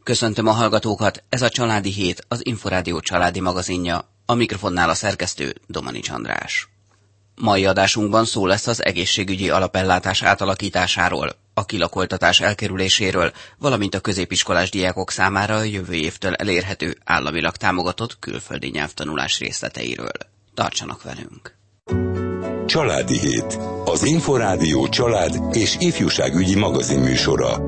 Köszöntöm a hallgatókat, ez a Családi Hét, az Inforádió családi magazinja, a mikrofonnál a szerkesztő Domanics András. Mai adásunkban szó lesz az egészségügyi alapellátás átalakításáról, a kilakoltatás elkerüléséről, valamint a középiskolás diákok számára a jövő évtől elérhető államilag támogatott külföldi nyelvtanulás részleteiről. Tartsanak velünk! Családi Hét, az Inforádió család és ifjúságügyi magazinműsora.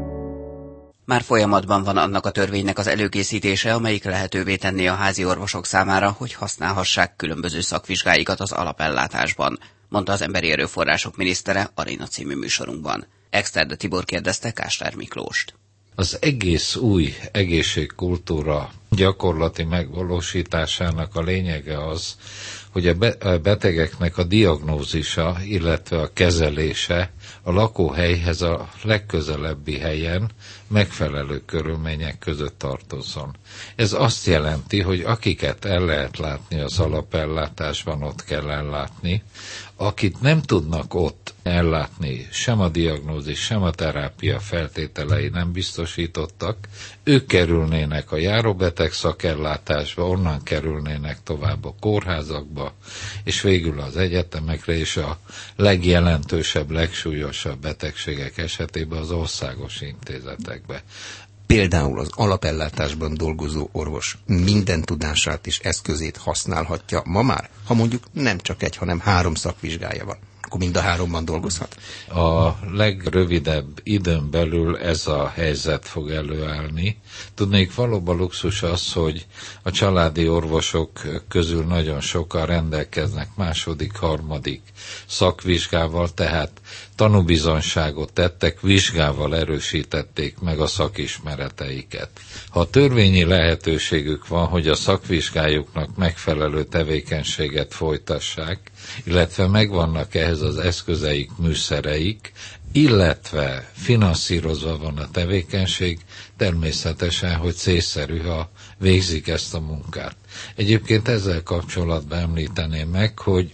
Már folyamatban van annak a törvénynek az előkészítése, amelyik lehetővé tenné a házi orvosok számára, hogy használhassák különböző szakvizsgáikat az alapellátásban, mondta az Emberi Erőforrások minisztere Aréna című műsorunkban. Exterde Tibor kérdezte Kásler Miklóst. Az egész új egészségkultúra gyakorlati megvalósításának a lényege az, hogy a betegeknek a diagnózisa, illetve a kezelése a lakóhelyhez a legközelebbi helyen megfelelő körülmények között tartozzon. Ez azt jelenti, hogy akiket el lehet látni az alapellátásban, ott kell ellátni, akit nem tudnak ott ellátni, sem a diagnózis, sem a terápia feltételei nem biztosítottak, ők kerülnének a járóbeteg szakellátásba, onnan kerülnének tovább a kórházakba, és végül az egyetemekre és a legjelentősebb, legsúlyosabb betegségek esetében az országos intézetekbe. Például az alapellátásban dolgozó orvos minden tudását és eszközét használhatja ma már, ha mondjuk nem csak egy, hanem 3 szakvizsgája van. Akkor mind a 3-ban dolgozhat? A legrövidebb időn belül ez a helyzet fog előállni. Tudnék, valóban luxus az, hogy a családi orvosok közül nagyon sokan rendelkeznek második, harmadik szakvizsgával, tehát tanúbizonyságot tettek, vizsgával erősítették meg a szakismereteiket. Ha törvényi lehetőségük van, hogy a szakvizsgájuknak megfelelő tevékenységet folytassák, illetve megvannak ehhez az eszközeik, műszereik, illetve finanszírozva van a tevékenység, természetesen, hogy célszerű, ha végzik ezt a munkát. Egyébként ezzel kapcsolatban említeném meg, hogy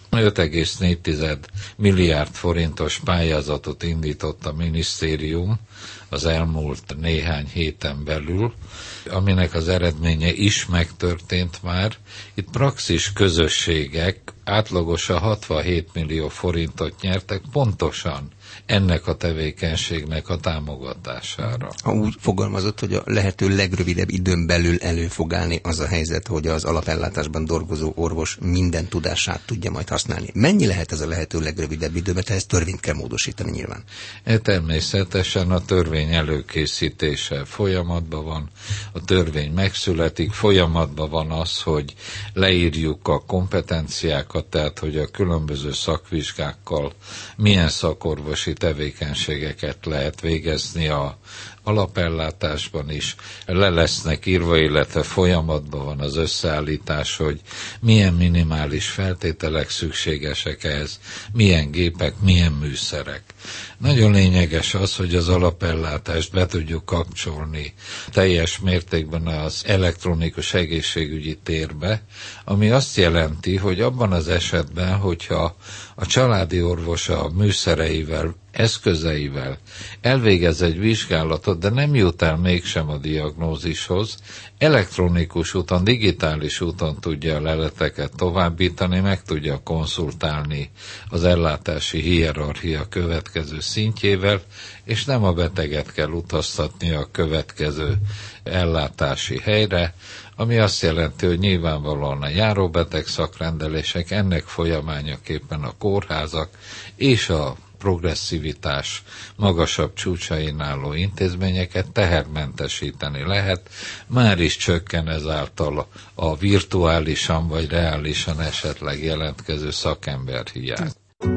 5,4 milliárd forintos pályázatot indított a minisztérium az elmúlt néhány héten belül, aminek az eredménye is megtörtént már. Itt praxis közösségek átlagosan 67 millió forintot nyertek pontosan ennek a tevékenységnek a támogatására. Úgy fogalmazott, hogy a lehető legrövidebb időn belül elő fog állni az a helyzet, hogy az alapellátásban dolgozó orvos minden tudását tudja majd használni. Mennyi lehet ez a lehető legrövidebb időben, tehát ezt törvényt kell módosítani nyilván? Természetesen a törvény előkészítése folyamatban van, a törvény megszületik, folyamatban van az, hogy leírjuk a kompetenciákat, tehát hogy a különböző szakvizsgákkal milyen szakorvosi tevékenységeket lehet végezni a alapellátásban is. Le lesznek írva, illetve folyamatban van az összeállítás, hogy milyen minimális feltételek szükségesek ehhez, milyen gépek, milyen műszerek. Nagyon lényeges az, hogy az alapellátást be tudjuk kapcsolni teljes mértékben az elektronikus egészségügyi térbe, ami azt jelenti, hogy abban az esetben, hogyha a családi orvos a műszereivel, eszközeivel elvégez egy vizsgálatot, de nem jut el mégsem a diagnózishoz, elektronikus úton, digitális úton tudja a leleteket továbbítani, meg tudja konzultálni az ellátási hierarchia következő szintjével, és nem a beteget kell utaztatni a következő ellátási helyre, ami azt jelenti, hogy nyilvánvalóan a járóbeteg szakrendelések, ennek folyamányaképpen a kórházak és a progresszivitás magasabb csúcsain álló intézményeket tehermentesíteni lehet, már is csökken ezáltal a virtuálisan vagy reálisan esetleg jelentkező szakemberhiány.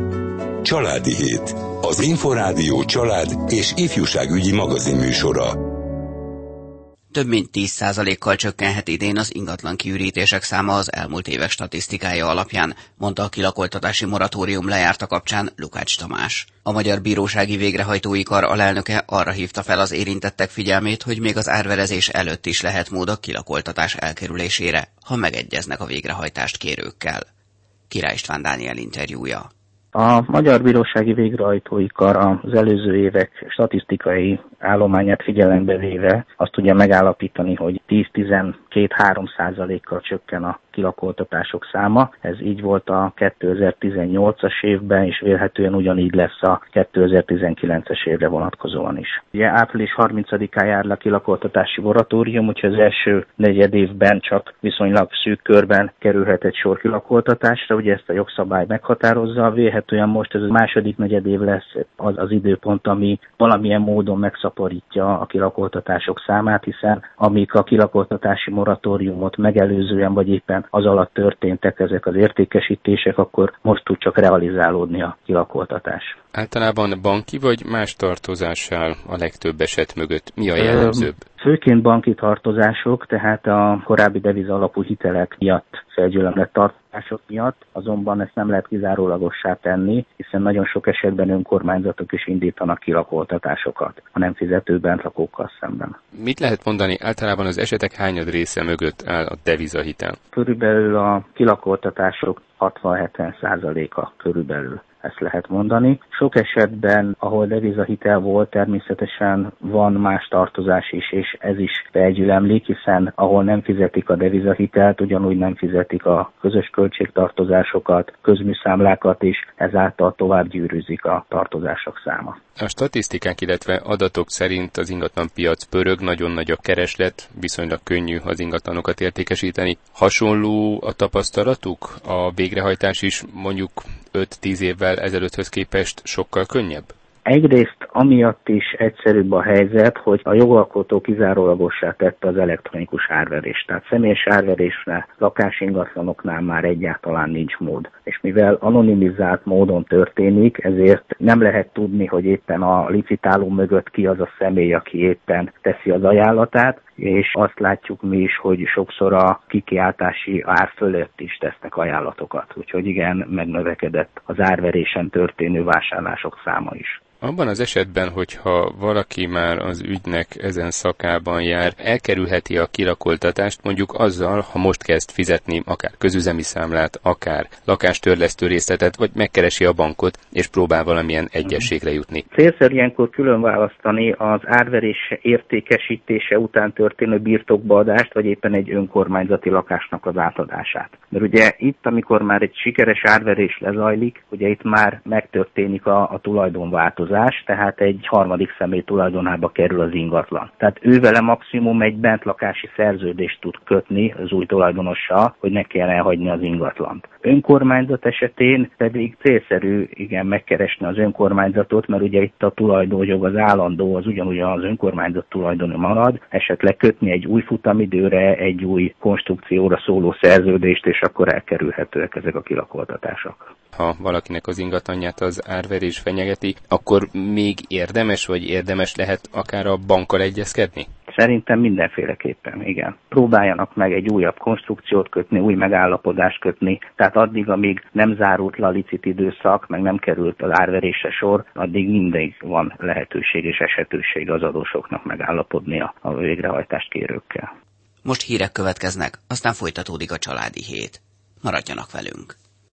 Családi Hét, az Inforádió család és ifjúságügyi magazinműsora. Több mint 10%-kal csökkenhet idén az ingatlan kiürítések száma az elmúlt évek statisztikája alapján, mondta a kilakoltatási moratórium lejárta kapcsán Lukács Tamás. A Magyar Bírósági Végrehajtói Kar alelnöke arra hívta fel az érintettek figyelmét, hogy még az árverezés előtt is lehet mód a kilakoltatás elkerülésére, ha megegyeznek a végrehajtást kérőkkel. Király István Dániel interjúja. A Magyar Bírósági Végrehajtói Kar az előző évek statisztikai állományát figyelembe véve azt tudja megállapítani, hogy 10-12-3%-kal csökken a kilakoltatások száma. Ez így volt a 2018-as évben, és vélhetően ugyanígy lesz a 2019-es évre vonatkozóan is. Ugye április 30-án jár le a kilakoltatási moratórium, úgyhogy az első negyedévben csak viszonylag szűk körben kerülhet egy sor kilakoltatásra, ugye ezt a jogszabály meghatározza, vélhetően most ez a második negyedév lesz az időpont, ami valamilyen módon megszaporítja a kilakoltatások számát, hiszen amíg a kilakoltatási moratóriumot megelőzően vagy éppen az alatt történtek ezek az értékesítések, akkor most tud csak realizálódni a kilakoltatás. Általában banki vagy más tartozás áll a legtöbb eset mögött? Mi a jellemzőbb? Főként banki tartozások, tehát a korábbi deviza alapú hitelek miatt felgyülemlett tartozások miatt, azonban ezt nem lehet kizárólagossá tenni, hiszen nagyon sok esetben önkormányzatok is indítanak kilakoltatásokat a nem fizető bentlakókkal szemben. Mit lehet mondani, általában az esetek hányad része mögött áll a devizahitel? Körülbelül a kilakoltatások 60-70%-a körülbelül. Ezt lehet mondani. Sok esetben, ahol devizahitel volt, természetesen van más tartozás is, és ez is felgyülemlik, hiszen ahol nem fizetik a devizahitelt, ugyanúgy nem fizetik a közös költségtartozásokat, közműszámlákat is, ezáltal tovább gyűrűzik a tartozások száma. A statisztikák, illetve adatok szerint az ingatlanpiac pörög, nagyon nagy a kereslet, viszonylag könnyű az ingatlanokat értékesíteni. Hasonló a tapasztalatuk? A végrehajtás is mondjuk 5-10 évvel ezelőtthöz képest sokkal könnyebb? Egyrészt amiatt is egyszerűbb a helyzet, hogy a jogalkotó kizárólagossá tette az elektronikus árverést. Tehát személyes árverésre lakásingatlanoknál már egyáltalán nincs mód. És mivel anonimizált módon történik, ezért nem lehet tudni, hogy éppen a licitáló mögött ki az a személy, aki éppen teszi az ajánlatát, és azt látjuk mi is, hogy sokszor a kikiáltási ár fölött is tesznek ajánlatokat. Úgyhogy igen, megnövekedett az árverésen történő vásárlások száma is. Abban az esetben, hogyha valaki már az ügynek ezen szakában jár, elkerülheti a kilakoltatást mondjuk azzal, ha most kezd fizetni akár közüzemi számlát, akár lakástörlesztő részletet, vagy megkeresi a bankot, és próbál valamilyen egyességre jutni. Célszerű ilyenkor külön választani az árverés értékesítése után történő birtokbaadást, vagy éppen egy önkormányzati lakásnak az átadását. Mert ugye itt, amikor már egy sikeres árverés lezajlik, ugye itt már megtörténik a tulajdonváltozás, tehát egy harmadik személy tulajdonába kerül az ingatlan. Tehát ővele maximum egy bentlakási szerződést tud kötni az új tulajdonossal, hogy ne kell elhagyni az ingatlant. Önkormányzat esetén pedig célszerű megkeresni az önkormányzatot, mert ugye itt a tulajdonjog az állandó, az ugyanúgy az önkormányzat tulajdona marad, esetleg kötni egy új futamidőre, egy új konstrukcióra szóló szerződést, és akkor elkerülhetőek ezek a kilakoltatások. Ha valakinek az ingatlanját az árverés fenyegeti, akkor még érdemes lehet akár a bankkal egyezkedni? Szerintem mindenféleképpen, igen. Próbáljanak meg egy újabb konstrukciót kötni, új megállapodást kötni, tehát addig, amíg nem zárult le a licit időszak, meg nem került az árverésre sor, addig mindig van lehetőség és esetőség az adósoknak megállapodni a végrehajtást kérőkkel. Most hírek következnek, aztán folytatódik a Családi Hét. Maradjanak velünk!